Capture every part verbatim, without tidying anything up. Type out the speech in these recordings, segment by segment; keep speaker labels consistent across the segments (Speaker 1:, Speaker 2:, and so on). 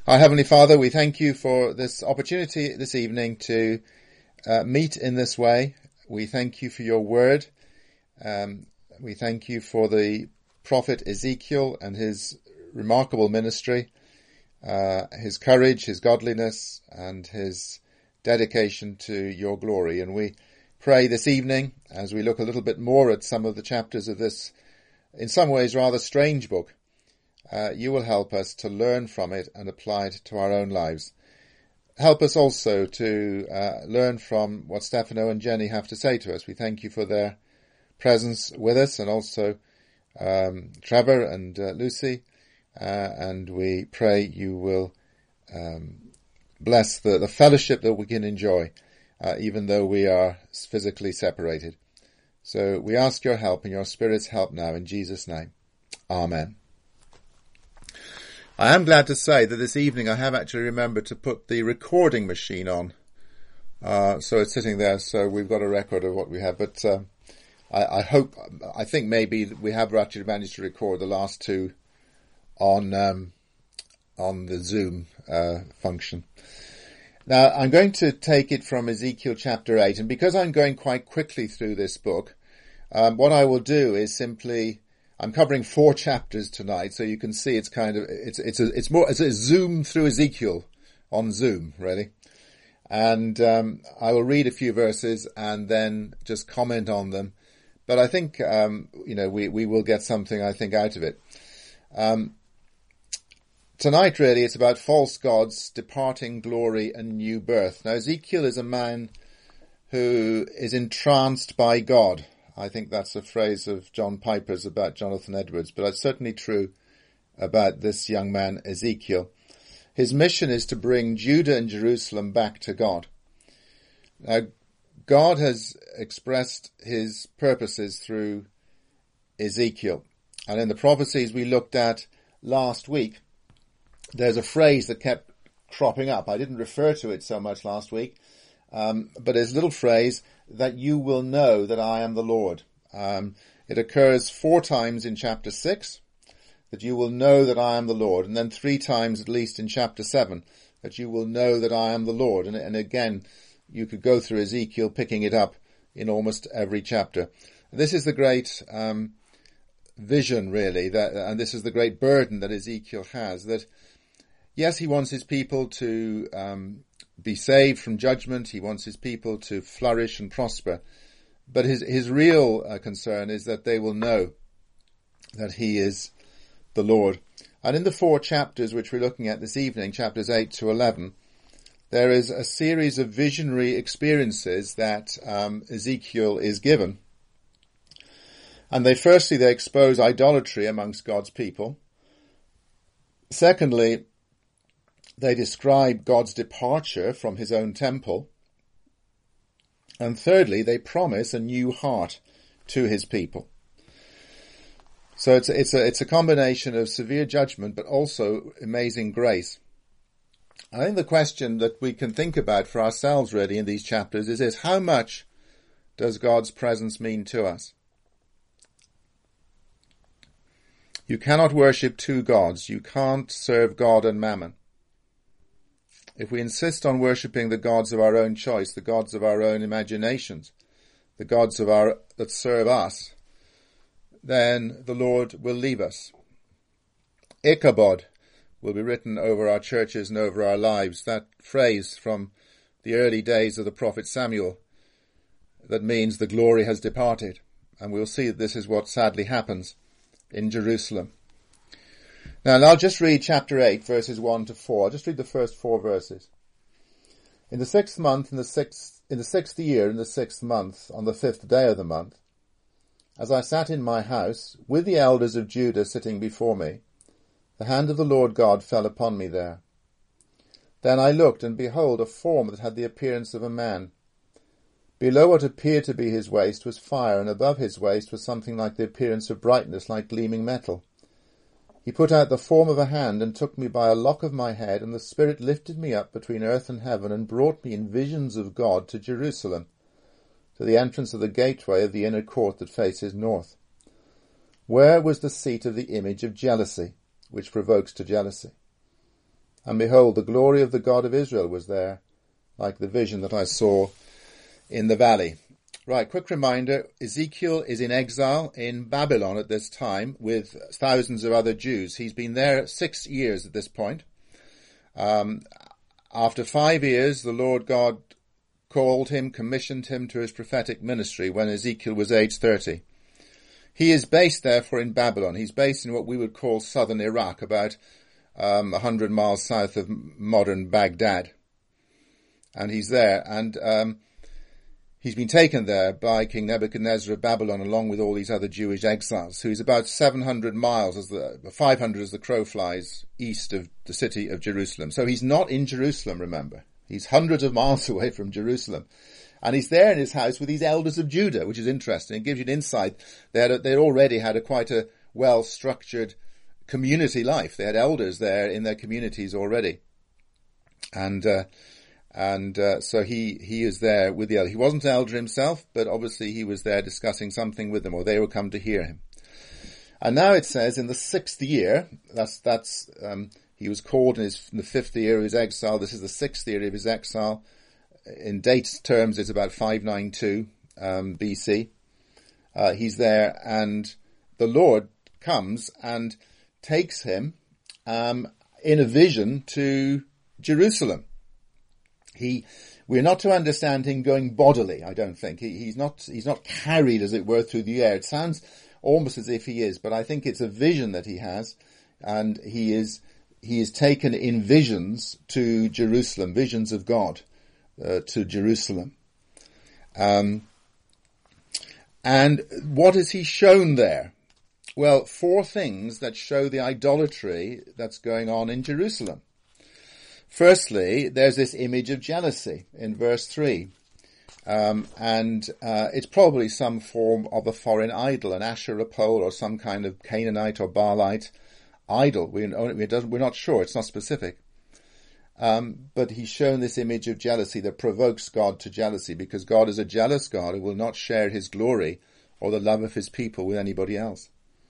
Speaker 1: Our Heavenly Father, we thank you for this opportunity this evening to uh, meet in this way. We thank you for your word. Um, we thank you for the prophet Ezekiel and his remarkable ministry, uh, his courage, his godliness, and his dedication to your glory. And we pray this evening, as we look a little bit more at some of the chapters of this, in some ways rather strange book, Uh, you will help us to learn from it and apply it to our own lives. Help us also to uh, learn from what Stefano and Jenny have to say to us. We thank you for their presence with us, and also um, Trevor and uh, Lucy, uh, and we pray you will um, bless the, the fellowship that we can enjoy, uh, even though we are physically separated. So we ask your help and your Spirit's help now in Jesus' name. Amen. I am glad to say that this evening I have actually remembered to put the recording machine on. Uh, so it's sitting there, so we've got a record of what we have. But uh, I, I hope, I think maybe we have actually managed to record the last two on um, on the Zoom uh, function. Now, I'm going to take it from Ezekiel chapter eight, and because I'm going quite quickly through this book, um, what I will do is simply... I'm covering four chapters tonight, so you can see it's kind of, it's, it's a, it's more, it's a zoom through Ezekiel on Zoom, really. And, um, I will read a few verses and then just comment on them. But I think, um, you know, we, we will get something, I think, out of it. Um, tonight, really, it's about false gods, departing glory and new birth. Now, Ezekiel is a man who is entranced by God. I think that's a phrase of John Piper's about Jonathan Edwards, but it's certainly true about this young man, Ezekiel. His mission is to bring Judah and Jerusalem back to God. Now, God has expressed his purposes through Ezekiel. And in the prophecies we looked at last week, there's a phrase that kept cropping up. I didn't refer to it so much last week, um, but there's a little phrase, that you will know that I am the Lord. Um, it occurs four times in chapter six, that you will know that I am the Lord, and then three times at least in chapter seven, that you will know that I am the Lord. And, and again, you could go through Ezekiel picking it up in almost every chapter. This is the great um, vision, really, that, and this is the great burden that Ezekiel has, that yes, he wants his people to um, be saved from judgment. He wants his people to flourish and prosper. But his his real uh, concern is that they will know that he is the Lord. And in the four chapters which we're looking at this evening, chapters eight to eleven, there is a series of visionary experiences that um, Ezekiel is given. And they firstly, they expose idolatry amongst God's people. Secondly, they describe God's departure from his own temple. And thirdly, they promise a new heart to his people. So it's, it's, a, it's a combination of severe judgment, but also amazing grace. I think the question that we can think about for ourselves really in these chapters is this: how much does God's presence mean to us? You cannot worship two gods. You can't serve God and mammon. If we insist on worshipping the gods of our own choice, the gods of our own imaginations, the gods of our that serve us, then the Lord will leave us. Ichabod will be written over our churches and over our lives. That phrase from the early days of the prophet Samuel that means the glory has departed. And we'll see that this is what sadly happens in Jerusalem. Now, and I'll just read chapter eight, verses one to four. I'll just read the first four verses. In the sixth month, in the sixth, in the sixth year, in the sixth month, on the fifth day of the month, as I sat in my house, with the elders of Judah sitting before me, the hand of the Lord God fell upon me there. Then I looked, and behold, a form that had the appearance of a man. Below what appeared to be his waist was fire, and above his waist was something like the appearance of brightness, like gleaming metal. He put out the form of a hand and took me by a lock of my head, and the Spirit lifted me up between earth and heaven and brought me in visions of God to Jerusalem, to the entrance of the gateway of the inner court that faces north. Where was the seat of the image of jealousy, which provokes to jealousy? And behold, the glory of the God of Israel was there, like the vision that I saw in the valley. Right, quick reminder, Ezekiel is in exile in Babylon at this time with thousands of other Jews. He's been there six years at this point. Um, after five years, the Lord God called him, commissioned him to his prophetic ministry when Ezekiel was age thirty. He is based, therefore, in Babylon. He's based in what we would call southern Iraq, about um, one hundred miles south of modern Baghdad. And he's there, and um, he's been taken there by King Nebuchadnezzar of Babylon, along with all these other Jewish exiles. So he's about seven hundred miles, as the five hundred as the crow flies, east of the city of Jerusalem. So he's not in Jerusalem, remember. He's hundreds of miles away from Jerusalem. And he's there in his house with these elders of Judah, which is interesting. It gives you an insight. They had a, they already had a quite a well-structured community life. They had elders there in their communities already. And uh, and uh, so he, he is there with the elder. He wasn't an elder himself, but obviously he was there discussing something with them, or they would come to hear him. And now it says in the sixth year, that's, that's, um, he was called in, his, in the fifth year of his exile. This is the sixth year of his exile. In date terms, it's about five ninety-two um, B C. Uh, he's there, and the Lord comes and takes him um, in a vision to Jerusalem. He, we're not to understand him going bodily, I don't think. He, he's not, he's not carried, as it were, through the air. It sounds almost as if he is, but I think it's a vision that he has, and he is, he is taken in visions to Jerusalem, visions of God, uh, to Jerusalem. Um, and what is he shown there? Well, four things that show the idolatry that's going on in Jerusalem. Firstly, there's this image of jealousy in verse three. Um, and uh, it's probably some form of a foreign idol, an Asherah pole or some kind of Canaanite or Baalite idol. We, we're not sure, it's not specific. Um, but he's shown this image of jealousy that provokes God to jealousy, because God is a jealous God who will not share his glory or the love of his people with anybody else.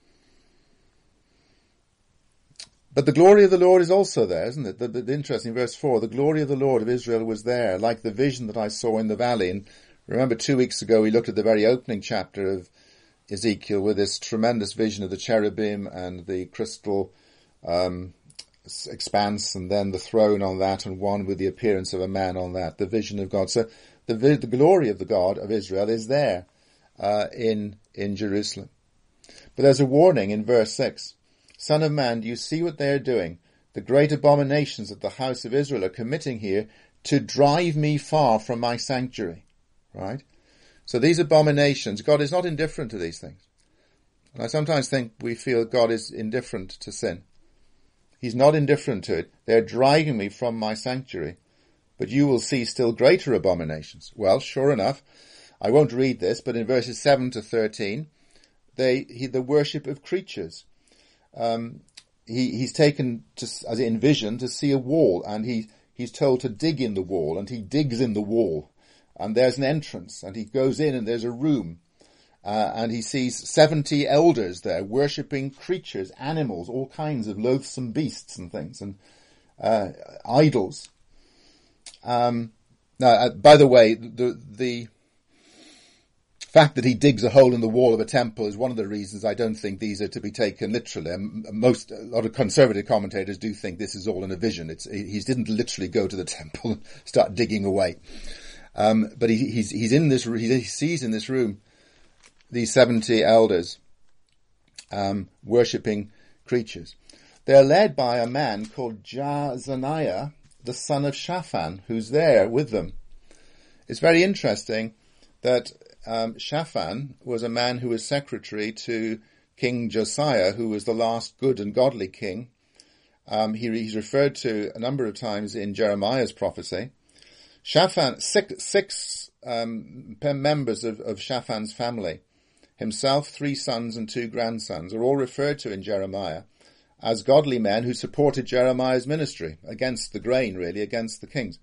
Speaker 1: But the glory of the Lord is also there, isn't it? The, the, the interesting verse four, the glory of the Lord of Israel was there, like the vision that I saw in the valley. And remember, two weeks ago we looked at the very opening chapter of Ezekiel with this tremendous vision of the cherubim and the crystal um, expanse, and then the throne on that, and one with the appearance of a man on that, the vision of God. So the, the glory of the God of Israel is there uh, in in Jerusalem. But there's a warning in verse six. Son of man, do you see what they are doing? The great abominations that the house of Israel are committing here to drive me far from my sanctuary. Right? So these abominations, God is not indifferent to these things. And I sometimes think we feel God is indifferent to sin. He's not indifferent to it. They're driving me from my sanctuary. But you will see still greater abominations. Well, sure enough, I won't read this, but in verses seven to thirteen, they he, the worship of creatures. Um, he, he's taken to, as in vision, to see a wall, and he, he's told to dig in the wall, and he digs in the wall, and there's an entrance, and he goes in, and there's a room, uh, and he sees seventy elders there worshipping creatures, animals, all kinds of loathsome beasts and things, and uh, idols. Um, now, uh, by the way, the the fact that he digs a hole in the wall of a temple is one of the reasons I don't think these are to be taken literally. Most, a lot of conservative commentators do think this is all in a vision. It's, he didn't literally go to the temple and start digging away. Um, but he, he's, he's in this, he sees in this room these seventy elders, um, worshipping creatures. They're led by a man called Jaazaniah, the son of Shaphan, who's there with them. It's very interesting that Um, Shaphan was a man who was secretary to King Josiah, who was the last good and godly king. Um, he, he's referred to a number of times in Jeremiah's prophecy. Shaphan, six, six um, members of, of Shaphan's family, himself, three sons and two grandsons, are all referred to in Jeremiah as godly men who supported Jeremiah's ministry against the grain, really, against the kings.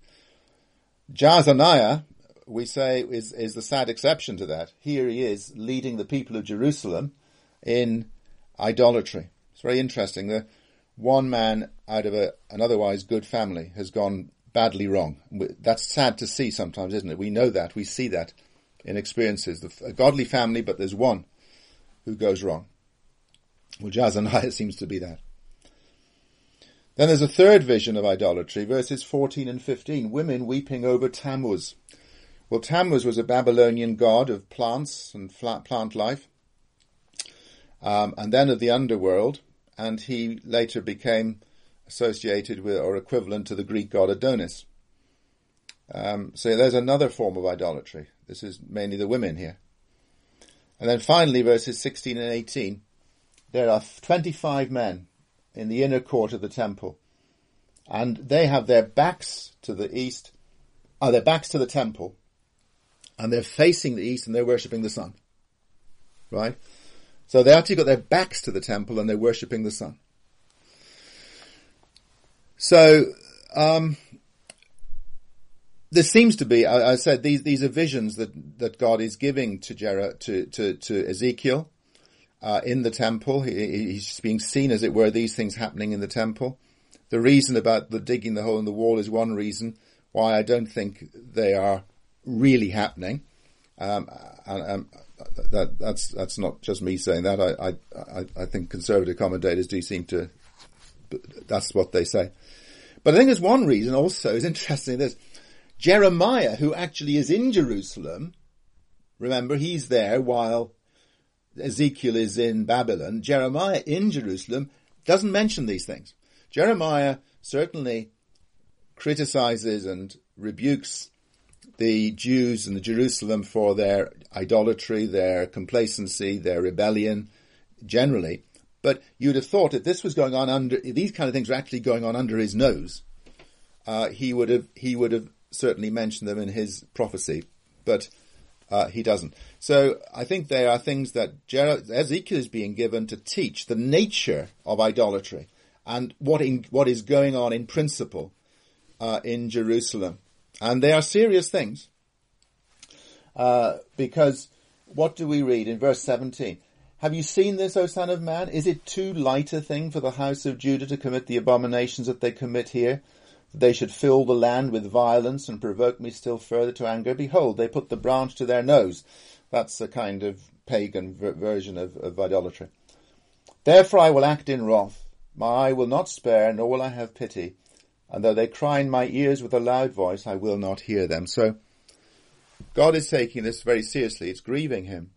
Speaker 1: Jaazaniah, we say, is, is the sad exception to that. Here he is leading the people of Jerusalem in idolatry. It's very interesting. The one man out of a, an otherwise good family has gone badly wrong. That's sad to see sometimes, isn't it? We know that. We see that in experiences. A godly family, but there's one who goes wrong. Well, Jazaniah seems to be that. Then there's a third vision of idolatry, verses fourteen and fifteen. Women weeping over Tammuz. Well, Tammuz was a Babylonian god of plants and plant life, um, and then of the underworld, and he later became associated with or equivalent to the Greek god Adonis. Um, so there's another form of idolatry. This is mainly the women here. And then finally, verses sixteen and eighteen, there are twenty-five men in the inner court of the temple, and they have their backs to the east, are their backs to the temple, and they're facing the east and they're worshipping the sun. Right? So they actually got their backs to the temple and they're worshipping the sun. So, um, there seems to be, I, I said, these, these are visions that, that God is giving to Jer- to, to, to Ezekiel, uh, in the temple. He, he's being seen, as it were, these things happening in the temple. The reason about the digging the hole in the wall is one reason why I don't think they are really happening. Um, and, um, that, that's, that's not just me saying that. I, I, I think conservative commentators do seem to, that's what they say. But I think there's one reason also is interesting. This Jeremiah, who actually is in Jerusalem, remember he's there while Ezekiel is in Babylon. Jeremiah in Jerusalem doesn't mention these things. Jeremiah certainly criticizes and rebukes the Jews and the Jerusalem for their idolatry, their complacency, their rebellion generally. But you'd have thought that this was going on under, these kind of things were actually going on under his nose. Uh, he would have, he would have certainly mentioned them in his prophecy, but uh, he doesn't. So I think they are things that Jer- Ezekiel is being given to teach the nature of idolatry and what in, what is going on in principle uh, in Jerusalem. And they are serious things, uh, because what do we read in verse seventeen? Have you seen this, O son of man? Is it too light a thing for the house of Judah to commit the abominations that they commit here? That they should fill the land with violence and provoke me still further to anger? Behold, they put the branch to their nose. That's a kind of pagan ver- version of, of idolatry. Therefore I will act in wrath. My eye will not spare, nor will I have pity. And though they cry in my ears with a loud voice, I will not hear them. So God is taking this very seriously. It's grieving him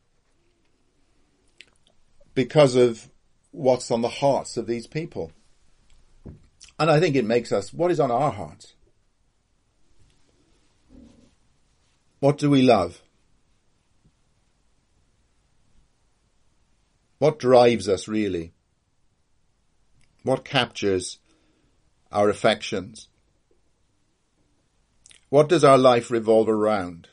Speaker 1: because of what's on the hearts of these people. And I think it makes us, what is on our hearts? What do we love? What drives us really? What captures our affections? What does our life revolve around?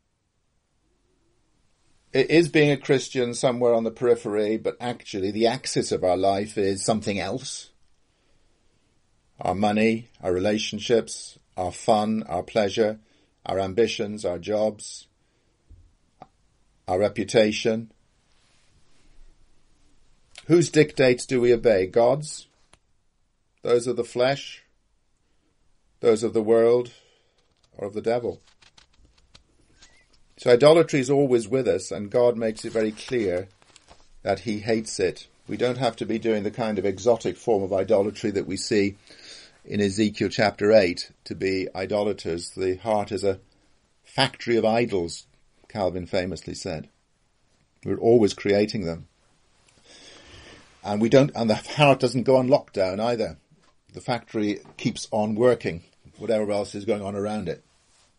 Speaker 1: It is being a Christian somewhere on the periphery, but actually the axis of our life is something else. Our money, our relationships, our fun, our pleasure, our ambitions, our jobs, our reputation. Whose dictates do we obey? God's? Those of the flesh? Those of the world? Or of the devil? So idolatry is always with us, and God makes it very clear that he hates it. We don't have to be doing the kind of exotic form of idolatry that we see in Ezekiel chapter eight to be idolaters. The heart is a factory of idols, Calvin famously said. We're always creating them. And we don't, and the heart doesn't go on lockdown either. The factory keeps on working, whatever else is going on around it.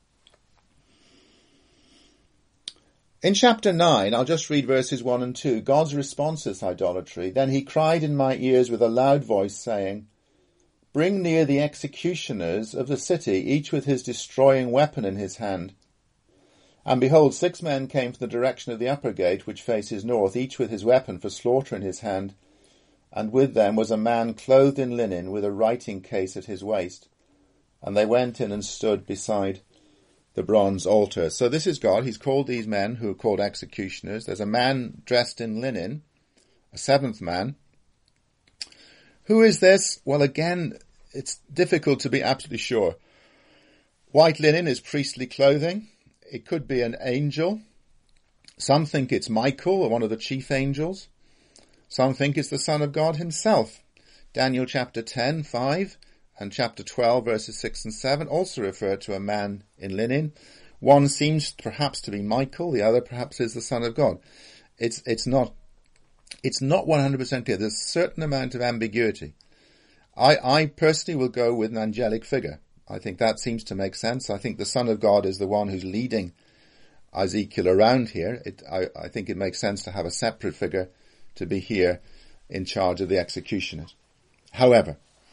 Speaker 1: In chapter nine, I'll just read verses one and two. God's response to idolatry. Then he cried in my ears with a loud voice, saying, Bring near the executioners of the city, each with his destroying weapon in his hand. And behold, six men came from the direction of the upper gate, which faces north, each with his weapon for slaughter in his hand. And with them was a man clothed in linen, with a writing case at his waist. And they went in and stood beside the bronze altar. So this is God. He's called these men, who are called executioners. There's a man dressed in linen, a seventh man, Who is this? Well, again, it's difficult to be absolutely sure. White linen is priestly clothing. It could be an angel. Some think it's Michael, one of the chief angels. Some think it's the Son of God himself. Daniel chapter ten, five, and chapter twelve, verses six and seven also refer to a man in linen. One seems perhaps to be Michael, the other perhaps is the Son of God. It's it's not it's not one hundred percent clear. There's a certain amount of ambiguity. I, I personally will go with an angelic figure. I think that seems to make sense. I think the Son of God is the one who's leading Ezekiel around here. It, I, I think it makes sense to have a separate figure to be here in charge of the executioners. However,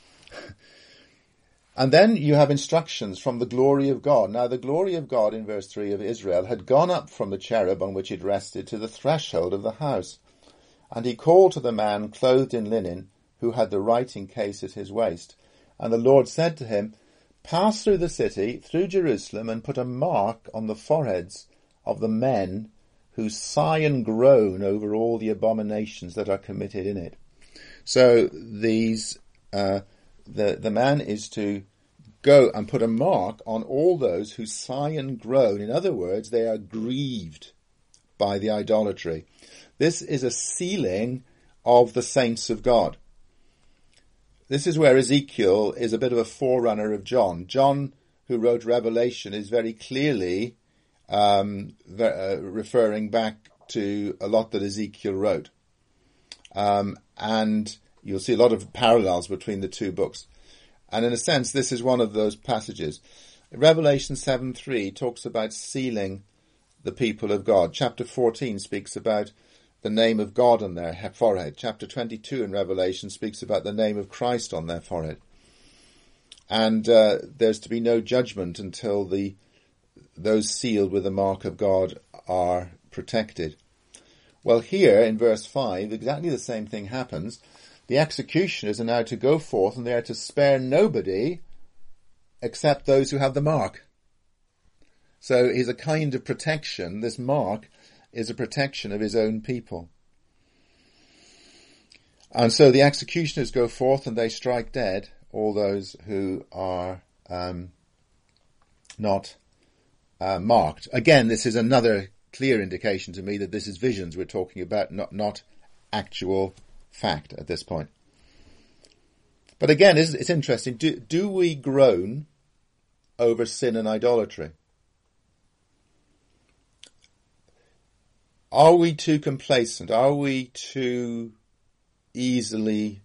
Speaker 1: and then you have instructions from the glory of God. Now the glory of God in verse three of Israel had gone up from the cherub on which it rested to the threshold of the house. And he called to the man clothed in linen, who had the writing case at his waist. And the Lord said to him, pass through the city, through Jerusalem, and put a mark on the foreheads of the men who sigh and groan over all the abominations that are committed in it. So these, uh, the, the man is to go and put a mark on all those who sigh and groan. In other words, they are grieved by the idolatry. This is a sealing of the saints of God. This is where Ezekiel is a bit of a forerunner of John. John, who wrote Revelation, is very clearly um, uh, referring back to a lot that Ezekiel wrote. Um, and you'll see a lot of parallels between the two books. And in a sense, this is one of those passages. Revelation seven three talks about sealing the people of God. Chapter fourteen speaks about the name of God on their forehead. Chapter twenty-two in Revelation speaks about the name of Christ on their forehead. And uh, there's to be no judgment until the those sealed with the mark of God are protected. Well, here in verse five, exactly the same thing happens. The executioners are now to go forth and they are to spare nobody except those who have the mark. So it is a kind of protection. This mark is a protection of his own people. And so the executioners go forth and they strike dead all those who are um, not uh, marked. Again, this is another clear indication to me that this is visions we're talking about, not, not actual fact at this point. But again, it's, it's interesting. Do, do we groan over sin and idolatry? Are we too complacent? Are we too easily...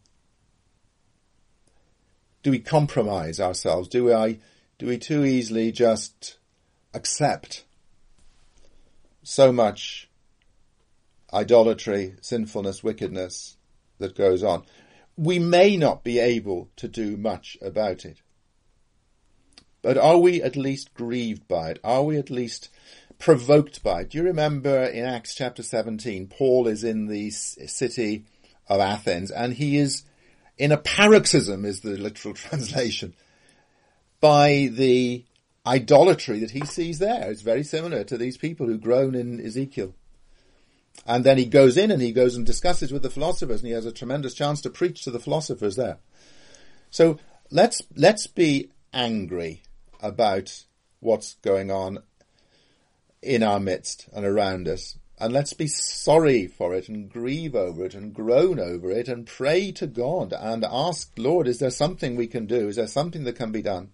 Speaker 1: Do we compromise ourselves? Do we, do we too easily just accept so much idolatry, sinfulness, wickedness that goes on? We may not be able to do much about it. But are we at least grieved by it? Are we at least provoked by it? Do you remember in Acts chapter seventeen, Paul is in the city of Athens and he is in a paroxysm, is the literal translation, by the idolatry that he sees there. It's very similar to these people who groan in Ezekiel. And then he goes in and he goes and discusses with the philosophers and he has a tremendous chance to preach to the philosophers there. So let's, let's be angry about what's going on in our midst and around us. And let's be sorry for it and grieve over it and groan over it and pray to God and ask, Lord, is there something we can do? Is there something that can be done?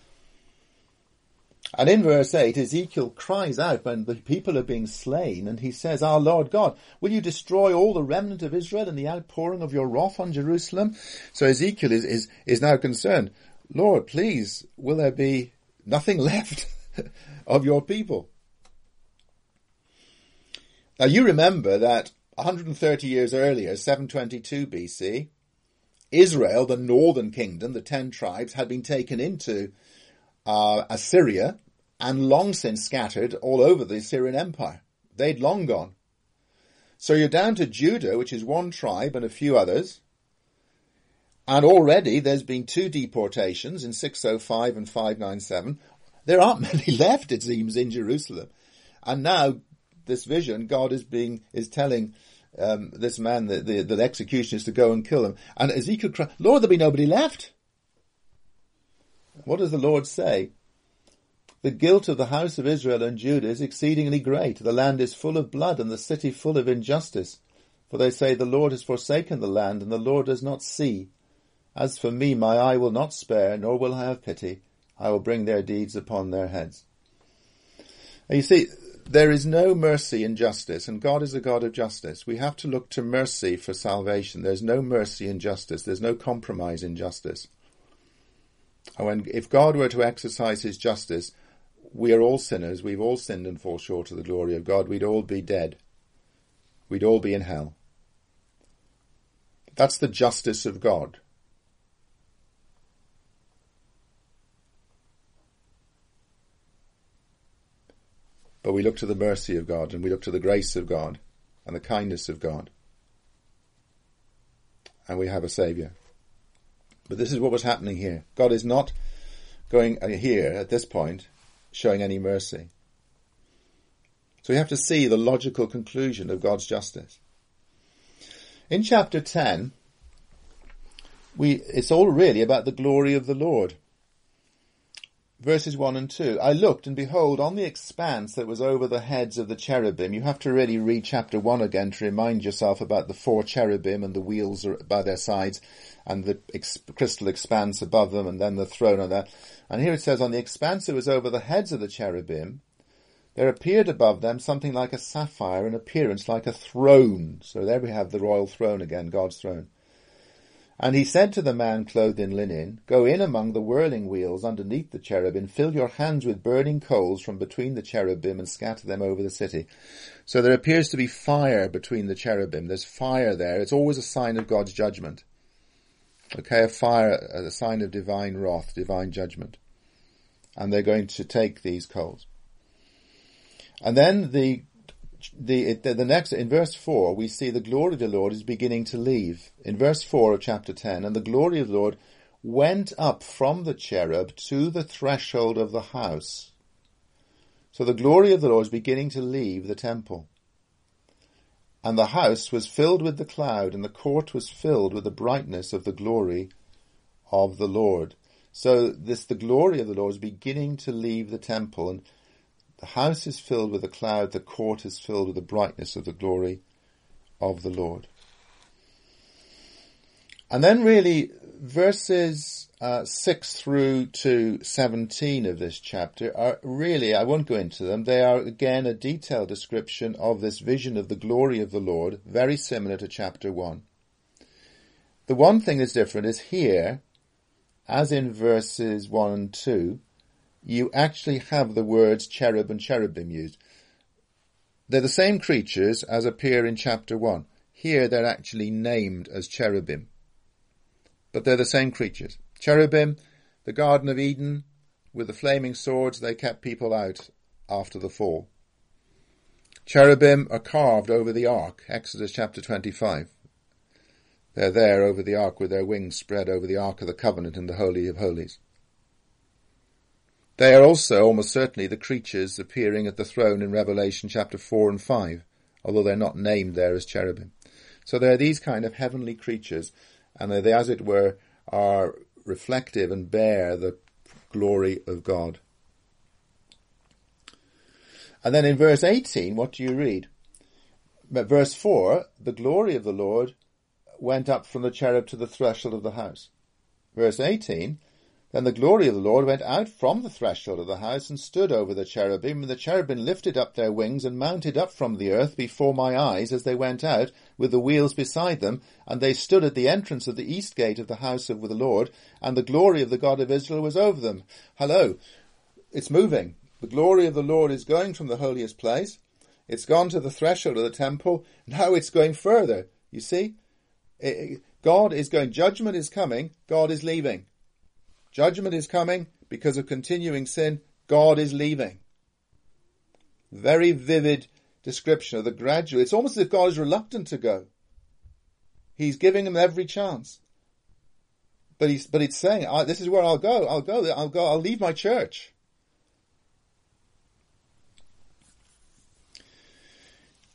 Speaker 1: And in verse eight, Ezekiel cries out when the people are being slain and he says, our Lord God, will you destroy all the remnant of Israel in the outpouring of your wrath on Jerusalem? So Ezekiel is, is, is now concerned. Lord, please, will there be nothing left of your people? Now you remember that one hundred thirty years earlier, seven twenty-two B C, Israel, the northern kingdom, the ten tribes, had been taken into uh, Assyria and long since scattered all over the Assyrian Empire. They'd long gone. So you're down to Judah, which is one tribe and a few others. And already there's been two deportations in six oh five and five ninety-seven. There aren't many left, it seems, in Jerusalem. And now this vision, God is being is telling um, this man, the, the, the execution is to go and kill him. And Ezekiel cried, Lord, there'll be nobody left. What does the Lord say? The guilt of the house of Israel and Judah is exceedingly great. The land is full of blood and the city full of injustice. For they say, the Lord has forsaken the land and the Lord does not see. As for me, my eye will not spare, nor will I have pity. I will bring their deeds upon their heads. And you see, there is no mercy in justice, and God is a God of justice. We have to look to mercy for salvation. There's no mercy in justice. There's no compromise in justice. And when, if God were to exercise his justice, we are all sinners. We've all sinned and fall short of the glory of God. We'd all be dead. We'd all be in hell. That's the justice of God. But we look to the mercy of God, and we look to the grace of God, and the kindness of God. And we have a Saviour. But this is what was happening here. God is not going here, at this point, showing any mercy. So we have to see the logical conclusion of God's justice. In chapter ten, we it's all really about the glory of the Lord. Verses one and two. I looked, and behold, on the expanse that was over the heads of the cherubim. You have to really read chapter one again to remind yourself about the four cherubim and the wheels by their sides, and the ex- crystal expanse above them, and then the throne and that. And here it says, on the expanse that was over the heads of the cherubim, there appeared above them something like a sapphire, in appearance like a throne. So there we have the royal throne again, God's throne. And he said to the man clothed in linen, go in among the whirling wheels underneath the cherubim, fill your hands with burning coals from between the cherubim and scatter them over the city. So there appears to be fire between the cherubim. There's fire there. It's always a sign of God's judgment. Okay, a fire, a sign of divine wrath, divine judgment. And they're going to take these coals. And then the The, the the next, in verse four, we see the glory of the Lord is beginning to leave. In verse four of chapter ten, and the glory of the Lord went up from the cherub to the threshold of the house. So the glory of the Lord is beginning to leave the temple. And the house was filled with the cloud, and the court was filled with the brightness of the glory of the Lord. So this, the glory of the Lord is beginning to leave the temple, and the house is filled with a cloud, the court is filled with the brightness of the glory of the Lord. And then really verses uh, six through to seventeen of this chapter are really, I won't go into them, they are again a detailed description of this vision of the glory of the Lord, very similar to chapter one. The one thing that's different is here, as in verses one and two, you actually have the words cherub and cherubim used. They're the same creatures as appear in chapter one. Here they're actually named as cherubim. But they're the same creatures. Cherubim, the Garden of Eden, with the flaming swords, they kept people out after the fall. Cherubim are carved over the ark, Exodus chapter twenty-five. They're there over the ark with their wings spread over the Ark of the Covenant in the Holy of Holies. They are also almost certainly the creatures appearing at the throne in Revelation chapter four and five, although they're not named there as cherubim. So they're these kind of heavenly creatures, and they, as it were, are reflective and bear the glory of God. And then in verse eighteen, what do you read? Verse four, the glory of the Lord went up from the cherub to the threshold of the house. Verse eighteen, then the glory of the Lord went out from the threshold of the house and stood over the cherubim, and the cherubim lifted up their wings and mounted up from the earth before my eyes as they went out, with the wheels beside them, and they stood at the entrance of the east gate of the house of the Lord, and the glory of the God of Israel was over them. Hello, it's moving. The glory of the Lord is going from the holiest place. It's gone to the threshold of the temple. Now it's going further. You see? God is going, judgment is coming, God is leaving. Judgment is coming because of continuing sin. God is leaving. Very vivid description of the gradual. It's almost as if God is reluctant to go. He's giving them every chance. But he's, but it's saying, I, this is where I'll go. I'll go. I'll go. I'll leave my church.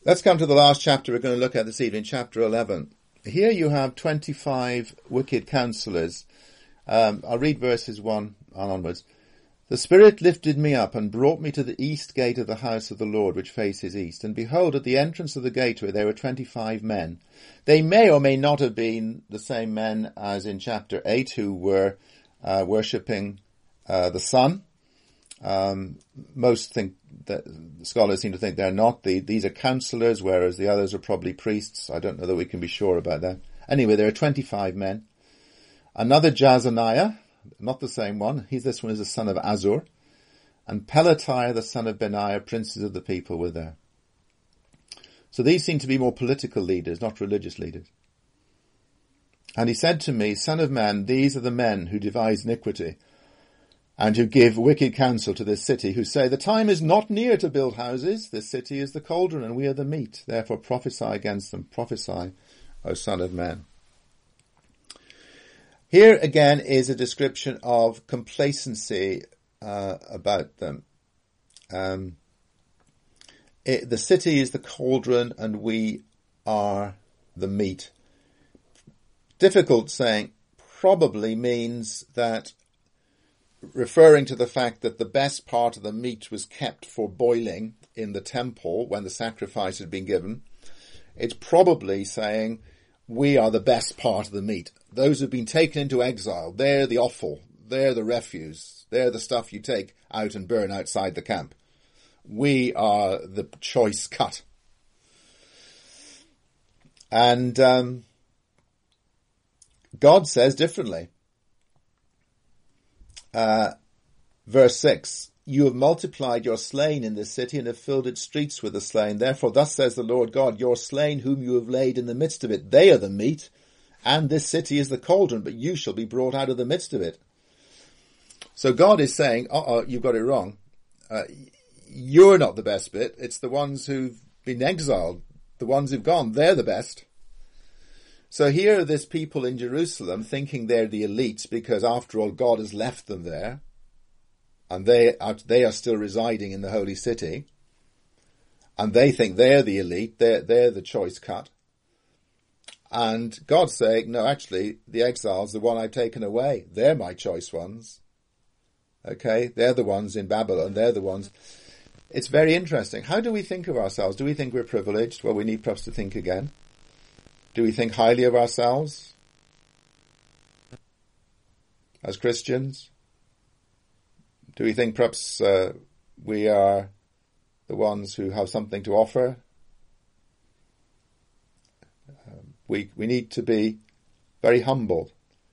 Speaker 1: Let's come to the last chapter we're going to look at this evening, chapter eleven. Here you have twenty-five wicked counselors. Um, I'll read verses one on onwards. The Spirit lifted me up and brought me to the east gate of the house of the Lord, which faces east. And behold, at the entrance of the gateway there were twenty-five men. They may or may not have been the same men as in chapter eight, who were uh, worshipping uh, the sun. Um, most think that scholars seem to think they're not. The, these are counselors, whereas the others are probably priests. I don't know that we can be sure about that. Anyway, there are twenty-five men. Another Jazaniah, not the same one. He's this one is the son of Azur. And Pelatiah, the son of Benaiah, princes of the people, were there. So these seem to be more political leaders, not religious leaders. And he said to me, Son of man, these are the men who devise iniquity, and who give wicked counsel to this city, who say, the time is not near to build houses. This city is the cauldron, and we are the meat. Therefore prophesy against them. Prophesy, O son of man. Here again is a description of complacency uh, about them. Um, it, the city is the cauldron, and we are the meat. Difficult saying, probably means that, referring to the fact that the best part of the meat was kept for boiling in the temple when the sacrifice had been given, it's probably saying we are the best part of the meat. Those who've been taken into exile, they're the offal, they're the refuse, they're the stuff you take out and burn outside the camp. We are the choice cut. And um, God says differently. Uh, verse six, you have multiplied your slain in this city and have filled its streets with the slain. Therefore, thus says the Lord God, your slain whom you have laid in the midst of it, they are the meat, and this city is the cauldron, but you shall be brought out of the midst of it. So God is saying, uh-oh, you've got it wrong. Uh, you're not the best bit. It's the ones who've been exiled, the ones who've gone. They're the best. So here are this people in Jerusalem thinking they're the elites because, after all, God has left them there, and they are, they are still residing in the holy city, and they think they're the elite, they're, they're the choice cut. And God's saying, no, actually, the exiles, the one I've taken away, they're my choice ones. Okay, they're the ones in Babylon, they're the ones. It's very interesting. How do we think of ourselves? Do we think we're privileged? Well, we need perhaps to think again. Do we think highly of ourselves as Christians? Do we think perhaps uh, we are the ones who have something to offer? Um, we we need to be very humble.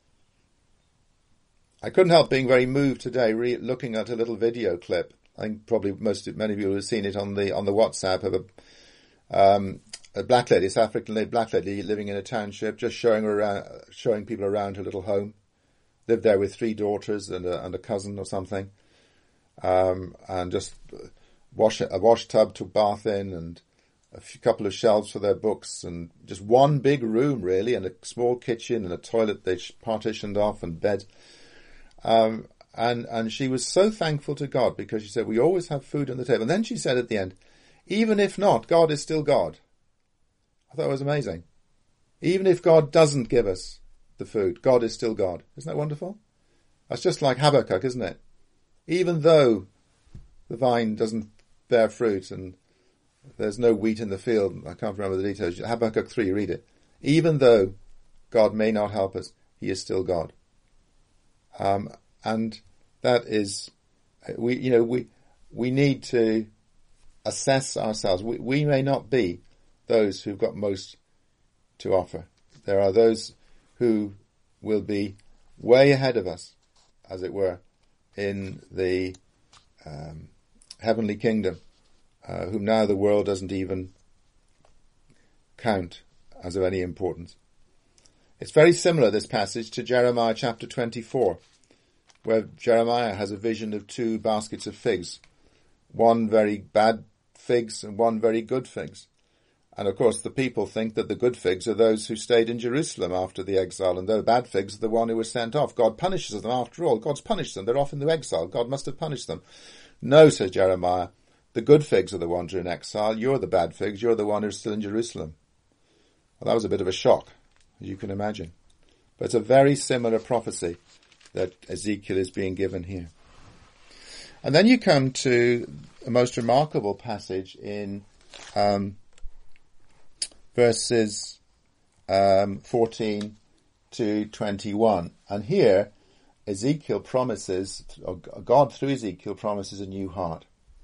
Speaker 1: I couldn't help being very moved today, re- looking at a little video clip. I think probably most many of you have seen it on the on the WhatsApp of a. Um, A black lady, a South African black lady living in a township, just showing her around, showing people around her little home. Lived there with three daughters and a, and a cousin or something, um, and just wash a wash tub to bath in, and a few, couple of shelves for their books, and just one big room really, and a small kitchen and a toilet they partitioned off, and bed. Um, and and she was so thankful to God because she said, "We always have food on the table." And then she said at the end, "Even if not, God is still God." I thought it was amazing. Even if God doesn't give us the food, God is still God. Isn't that wonderful? That's just like Habakkuk, isn't it? Even though the vine doesn't bear fruit and there's no wheat in the field, I can't remember the details. Habakkuk three, read it. Even though God may not help us, he is still God. Um, and that is, we, you know, we, we need to assess ourselves. We, we may not be those who've got most to offer. There are those who will be way ahead of us, as it were, in the um, heavenly kingdom, uh, whom now the world doesn't even count as of any importance. It's very similar, this passage, to Jeremiah chapter twenty-four, where Jeremiah has a vision of two baskets of figs, one very bad figs and one very good figs. And of course the people think that the good figs are those who stayed in Jerusalem after the exile, and the bad figs are the one who was sent off. God punishes them after all. God's punished them. They're off in the exile. God must have punished them. No, says Jeremiah, The good figs are the ones who are in exile. You're the bad figs. You're the one who's still in Jerusalem. Well, that was a bit of a shock, as you can imagine. But it's a very similar prophecy that Ezekiel is being given here. And then you come to a most remarkable passage in um, verses um, fourteen to twenty-one. And here, Ezekiel promises, or God through Ezekiel promises a new heart.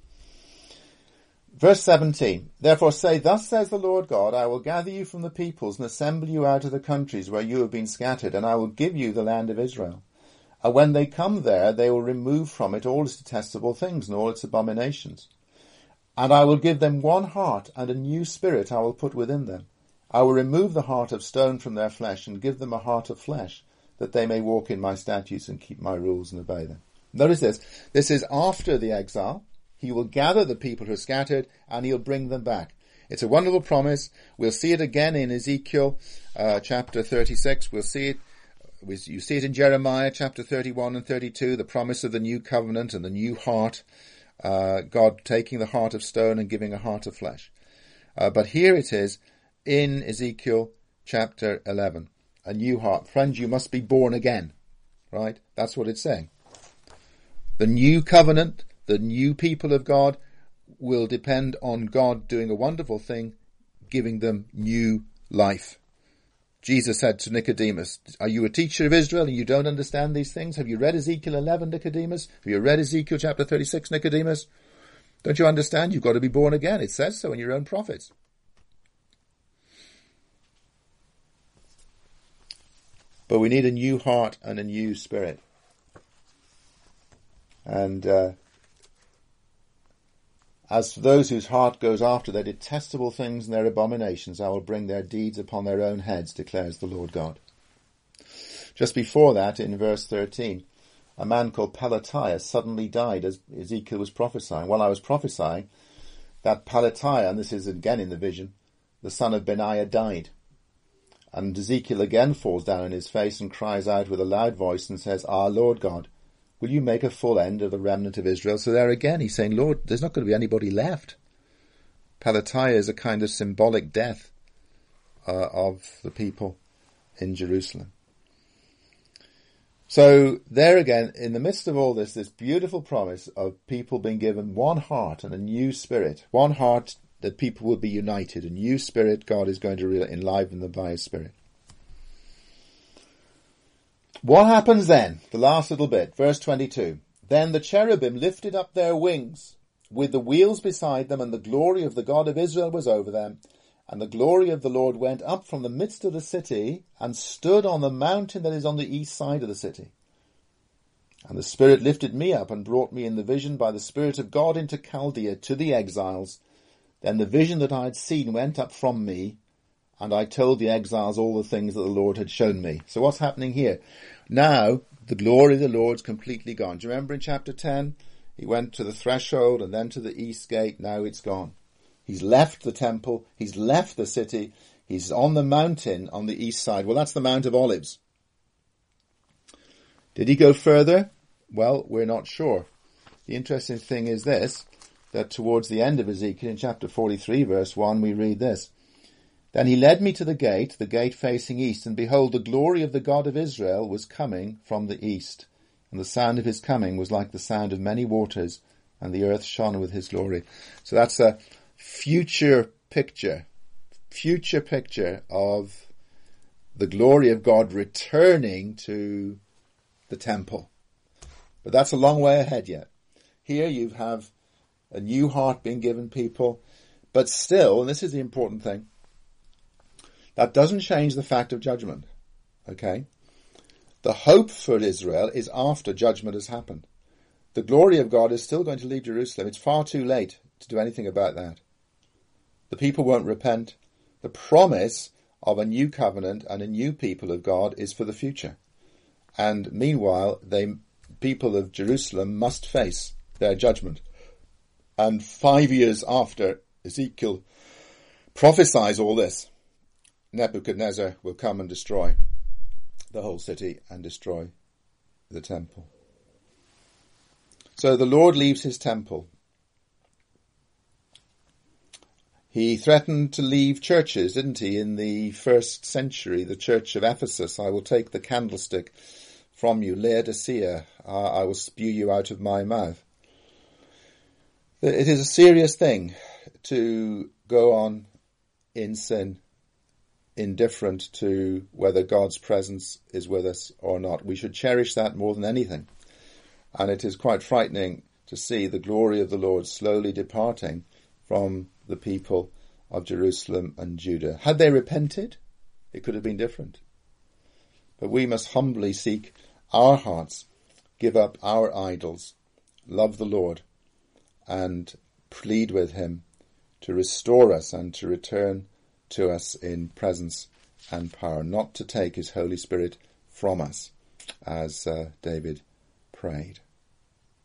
Speaker 1: Verse seventeen, therefore say, thus says the Lord God, I will gather you from the peoples and assemble you out of the countries where you have been scattered, and I will give you the land of Israel. And when they come there, they will remove from it all its detestable things and all its abominations. And I will give them one heart, and a new spirit I will put within them. I will remove the heart of stone from their flesh, and give them a heart of flesh, that they may walk in my statutes and keep my rules and obey them. Notice this. This is after the exile. He will gather the people who are scattered, and he'll bring them back. It's a wonderful promise. We'll see it again in Ezekiel uh, chapter thirty-six. We'll see it. You see it in Jeremiah chapter thirty-one and thirty-two, the promise of the new covenant and the new heart, uh, God taking the heart of stone and giving a heart of flesh. Uh, but here it is in Ezekiel chapter eleven, a new heart. Friends, you must be born again, right? That's what it's saying. The new covenant, the new people of God will depend on God doing a wonderful thing, giving them new life. Jesus said to Nicodemus, are you a teacher of Israel and you don't understand these things? Have you read Ezekiel eleven, Nicodemus? Have you read Ezekiel chapter thirty-six, Nicodemus? Don't you understand? You've got to be born again. It says so in your own prophets. But we need a new heart and a new spirit. And uh, as for those whose heart goes after their detestable things and their abominations, I will bring their deeds upon their own heads, declares the Lord God. Just before that, in verse thirteen, a man called Pelatiah suddenly died as Ezekiel was prophesying. While I was prophesying, that Pelatiah, and this is again in the vision, the son of Benaiah, died. And Ezekiel again falls down on his face and cries out with a loud voice and says, Ah, Lord God, will you make a full end of the remnant of Israel? So there again, he's saying, Lord, there's not going to be anybody left. Pelatiah is a kind of symbolic death uh, of the people in Jerusalem. So there again, in the midst of all this, this beautiful promise of people being given one heart and a new spirit, one heart that people will be united, a new spirit, God is going to really enliven them by his spirit. What happens then? The last little bit, verse twenty-two. Then the cherubim lifted up their wings with the wheels beside them, and the glory of the God of Israel was over them. And the glory of the Lord went up from the midst of the city and stood on the mountain that is on the east side of the city. And the Spirit lifted me up and brought me in the vision by the Spirit of God into Chaldea to the exiles. Then the vision that I had seen went up from me, and I told the exiles all the things that the Lord had shown me. So what's happening here? Now, the glory of the Lord's completely gone. Do you remember in chapter ten? He went to the threshold and then to the east gate. Now it's gone. He's left the temple. He's left the city. He's on the mountain on the east side. Well, that's the Mount of Olives. Did he go further? Well, we're not sure. The interesting thing is this, that towards the end of Ezekiel, in chapter forty-three, verse one, we read this. Then he led me to the gate, the gate facing east, and behold, the glory of the God of Israel was coming from the east. And the sound of his coming was like the sound of many waters, and the earth shone with his glory. So that's a future picture, future picture of the glory of God returning to the temple. But that's a long way ahead yet. Here you have a new heart being given people, but still, and this is the important thing, that doesn't change the fact of judgment. Okay? The hope for Israel is after judgment has happened. The glory of God is still going to leave Jerusalem. It's far too late to do anything about that. The people won't repent. The promise of a new covenant and a new people of God is for the future. And meanwhile, they people of Jerusalem must face their judgment. And five years after Ezekiel prophesies all this, Nebuchadnezzar will come and destroy the whole city and destroy the temple. So the Lord leaves his temple. He threatened to leave churches, didn't he, in the first century, the church of Ephesus. I will take the candlestick from you, Laodicea. Uh, I will spew you out of my mouth. It is a serious thing to go on in sin, indifferent to whether God's presence is with us or not. We should cherish that more than anything. And it is quite frightening to see the glory of the Lord slowly departing from the people of Jerusalem and Judah. Had they repented, it could have been different. But we must humbly seek our hearts, give up our idols, love the Lord, and plead with him to restore us and to return to us in presence and power, not to take his Holy Spirit from us, as uh, David prayed.